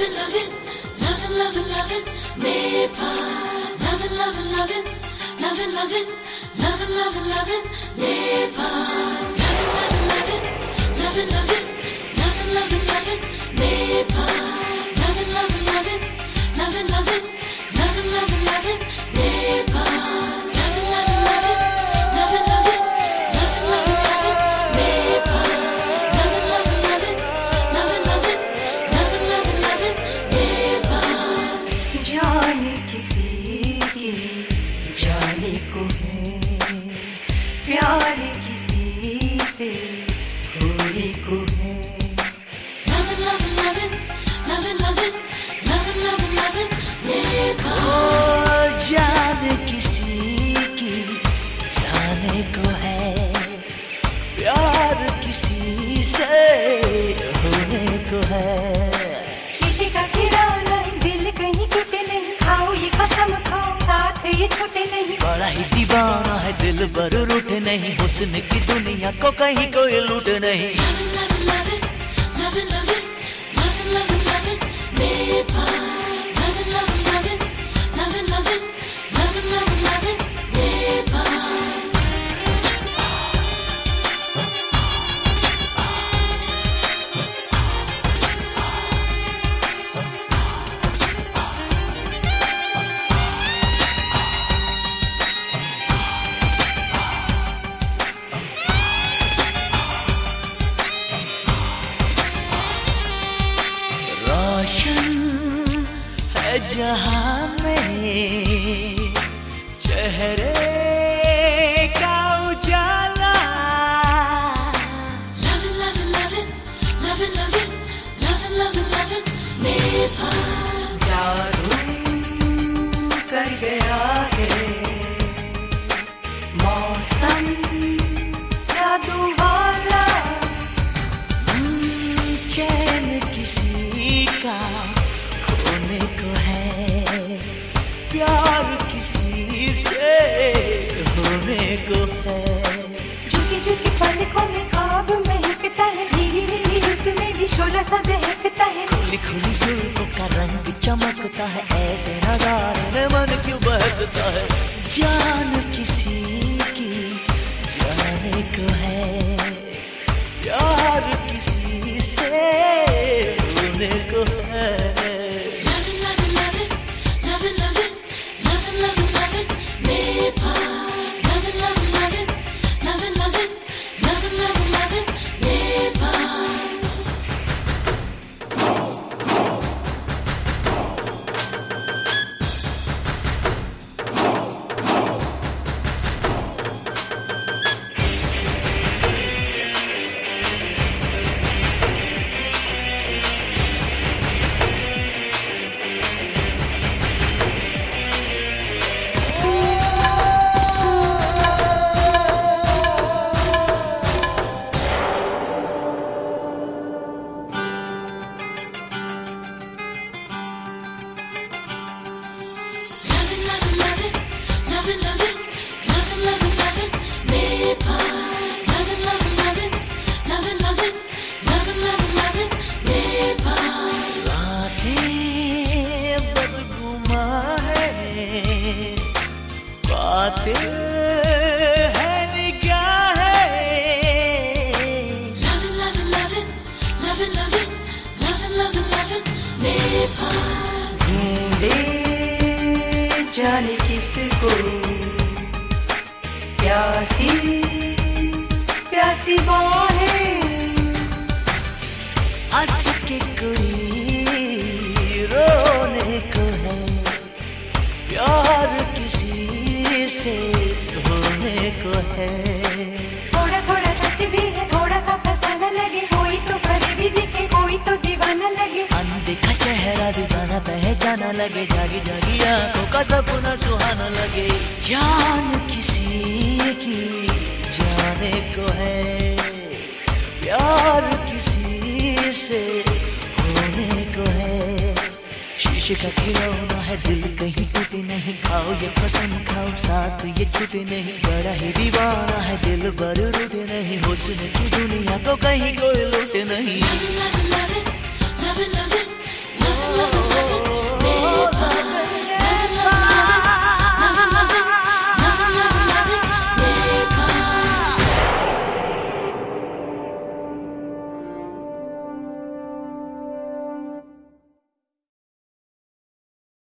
Lovin', lovin', lovin', lovin', lovin', Nepal. Lovin', lovin', lovin', lovin', lovin', lovin', lovin', lovin', Nepal. Lovin', lovin', lovin', lovin', lovin', lovin', lovin', Nepal. Lovin', lovin', lovin', lovin', lovin', lovin', lovin', lovin', Nepal. जाने किसी की जाने को है प्यार किसी से होने को है। Lovin', lovin', lovin', lovin', lovin', lovin', lovin', lovin', Nepal. ओ जाने किसी की जाने को है प्यार किसी से होने को है। शीशे का खिलौना दिल कहीं टूटे नहीं, खाओ ये कसम खाओ साथ ये छूटे नहीं। बड़ा ही दीवाना है दिल पर रूठे नहीं, हुस्न की दुनिया को कहीं कोई लूटे नहीं। Lovin', lovin', lovin', lovin', lovin', lovin', lovin', Nepal. Lovin', lovin', lovin', lovin', lovin', lovin', lovin', lovin', Nepal. रोशन है जहां में चेहरे का उजाला। Lovin', lovin', lovin', lovin', lovin', lovin', lovin', lovin', Nepal. जादू कर गया है मौसम जादू वाला। चैन किसी का खोने को है प्यार किसी से होने को है। झुकी झुकी पलकों में ख्वाब महकता है, नीली नीली रुत में भी शोला सा दहकता है। खुली खुली जुल्फों का रंग चमकता है, ऐसे नजारे में मन क्यों बहकता है। जान किसी की जाने को है प्यार किसी से होने को है। Lovin', lovin', lovin', lovin', lovin', lovin', lovin', lovin', Nepal. Lovin', lovin', lovin', lovin', lovin', lovin', lovin', lovin', Nepal. Lovin', lovin', lovin', lovin', lovin', lovin', lovin', lovin', Nepal. Lovin', lovin', lovin', lovin', lovin', lovin', lovin', lovin', Nepal. रातें बदगुमा है बातें है निगाहें। Lovin', lovin', lovin', lovin', lovin', lovin', lovin', lovin', Nepal. ढूंढे जाने किसको प्यासी प्यासी बाहें। हंस के कोई रोने को है प्यार किसी से होने को है। थोड़ा थोड़ा सच भी है थोड़ा सा फसाना लगे, कोई तो फरेबी दिखे कोई तो दीवाना लगे। अनदेखा चेहरा भी जाना पहचाना लगे, जागी जागी आंखों का सपना सुहाना लगे। जान किसी की जाने को है प्यार किसी से होने को है। शीशे का खिलौना है दिल कहीं टूटे नहीं, खाओ ये कसम खाओ साथ ये छूटे नहीं। बड़ा ही दीवाना है दिल पर रूठे नहीं, हुस्न की दुनिया को कहीं कोई लूटे नहीं।